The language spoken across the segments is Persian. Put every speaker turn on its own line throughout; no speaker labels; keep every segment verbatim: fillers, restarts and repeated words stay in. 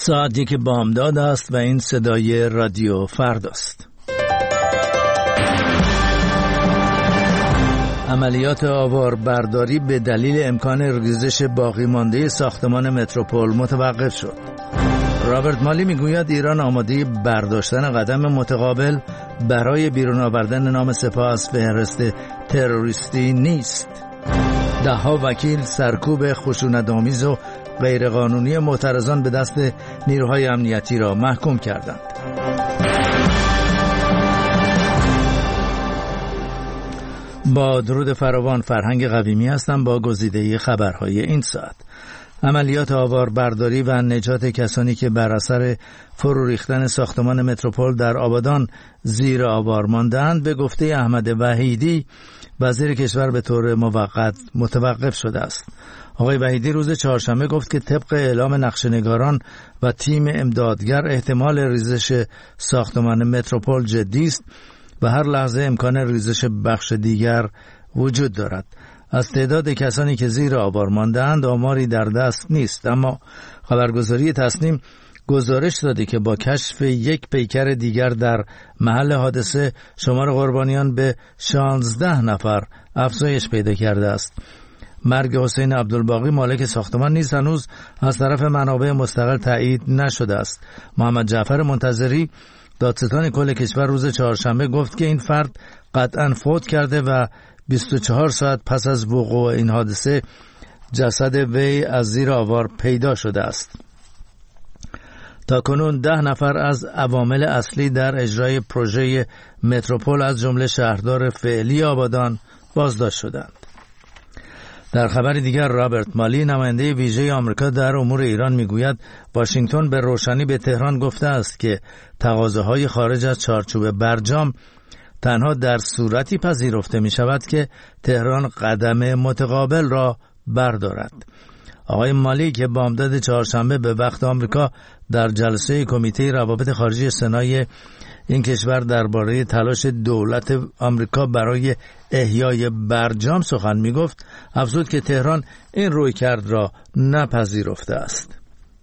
ساعتی که بامداد است و این صدای رادیو فرداست. عملیات آواربرداری به دلیل امکان ریزش باقی مانده ساختمان متروپول متوقف شد. رابرت مالی میگوید ایران آماده برداشتن قدم متقابل برای بیرون آوردن نام سپاه از فهرست تروریستی نیست. ده ها وکیل سرکوب خشونت‌آمیز و غیرقانونی معترضان به دست نیروهای امنیتی را محکوم کردند. با درود فراوان، فرهنگ قویمی هستم با گزیده خبرهای این ساعت. عملیات آواربرداری و نجات کسانی که بر اثر فرو ریختن ساختمان متروپول در آبادان زیر آوار ماندند به گفته احمد وحیدی وزیر کشور به طور موقت متوقف شده است. آقای وحیدی روز چهارشنبه گفت که طبق اعلام نقشه‌نگاران و تیم امدادگر احتمال ریزش ساختمان متروپول جدی است و هر لحظه امکان ریزش بخش دیگر وجود دارد. از تعداد کسانی که زیر آوار مانده‌اند آماری در دست نیست، اما خبرگزاری تصنیم گزارش داده که با کشف یک پیکر دیگر در محل حادثه شمار قربانیان به شانزده نفر افزایش پیدا کرده است. مرگ حسین عبدالباقی مالک ساختمان نیز هنوز از طرف منابع مستقل تایید نشده است. محمد جعفر منتظری دادستان کل کشور روز چهارشنبه گفت که این فرد قطعاً فوت کرده و بیست و چهار ساعت پس از وقوع این حادثه جسد وی از زیر آوار پیدا شده است. تاکنون ده نفر از عوامل اصلی در اجرای پروژه متروپول از جمله شهردار فعلی آبادان بازداشت شدند. در خبر دیگر رابرت مالی نماینده ویژه آمریکا در امور ایران میگوید واشنگتن به روشنی به تهران گفته است که تقاضاهای خارج از چارچوب برجام تنها در صورتی پذیرفته می شود که تهران قدم متقابل را بردارد. آقای مالی که بامداد چهارشنبه به وقت آمریکا در جلسه کمیته روابط خارجی سنای این کشور درباره تلاش دولت آمریکا برای احیای برجام سخن می گفت، افزود که تهران این رویکرد را نپذیرفته است.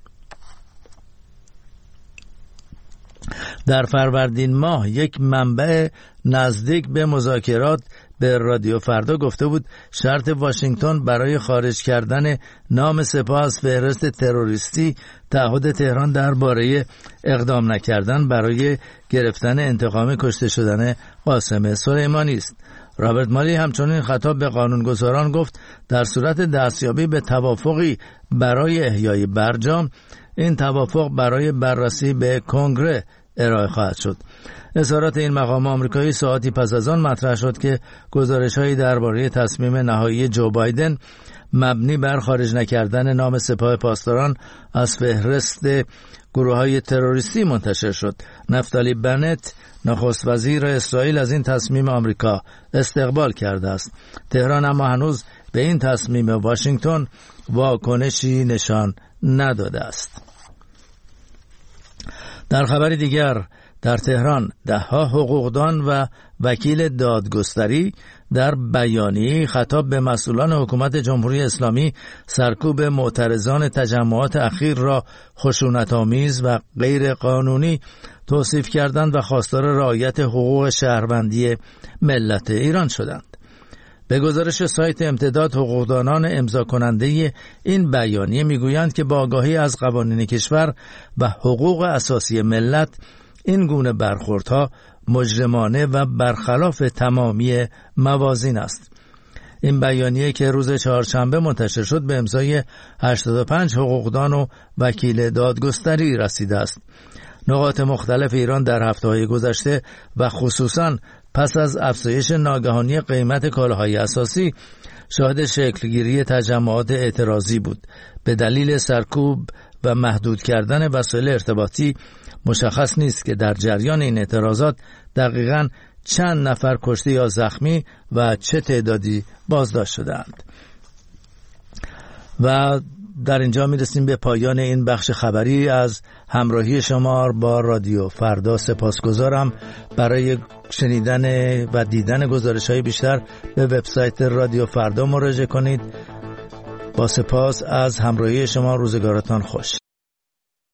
در فروردین ماه یک منبع نزدیک به مذاکرات به رادیو فردا گفته بود شرط واشنگتن برای خارج کردن نام سپاه از فهرست تروریستی تعهد تهران درباره اقدام نکردن برای گرفتن انتقام کشته شدن قاسم سلیمانی است. رابرت مالی همچنین خطاب به قانونگذاران گفت در صورت دستیابی به توافقی برای احیای برجام، این توافق برای بررسی به کنگره ارائه خواهد شد. اظهارات این مقام آمریکایی ساعتی پس از آن مطرح شد که گزارش‌هایی درباره تصمیم نهایی جو بایدن مبنی بر خارج نکردن نام سپاه پاسداران از فهرست گروه‌های تروریستی منتشر شد. نفتالی بنت نخست وزیر اسرائیل از این تصمیم آمریکا استقبال کرده است. تهران اما هنوز به این تصمیم واشنگتن واکنشی نشان نداده است. در خبر دیگر در تهران ده‌ها حقوقدان و وکیل دادگستری در بیانیه خطاب به مسئولان حکومت جمهوری اسلامی سرکوب معترضان تجمعات اخیر را خشونت‌آمیز و غیر قانونی توصیف کردند و خواستار رعایت حقوق شهروندی ملت ایران شدند. به گزارش سایت امتداد، حقوقدانان امضا کننده این بیانیه میگویند که با آگاهی از قوانین کشور و حقوق اساسی ملت این گونه برخوردها مجرمانه و برخلاف تمامی موازین است. این بیانیه که روز چهارشنبه منتشر شد به امضای هشتاد و پنج حقوقدان و وکیل دادگستری رسیده است. نقاط مختلف ایران در هفته‌های گذشته و خصوصاً پس از افزایش ناگهانی قیمت کالاهای اساسی شاهد شکلگیری تجمعات اعتراضی بود. به دلیل سرکوب و محدود کردن وسایل ارتباطی مشخص نیست که در جریان این اعتراضات دقیقاً چند نفر کشته یا زخمی و چه تعدادی بازداشت شدند. و در اینجا میرسیم به پایان این بخش خبری از همراهی شما با رادیو فردا. سپاسگزارم. برای شنیدن و دیدن گزارش‌های بیشتر به وبسایت رادیو فردا مراجعه کنید. با سپاس از همراهی شما. روزگارتان خوش.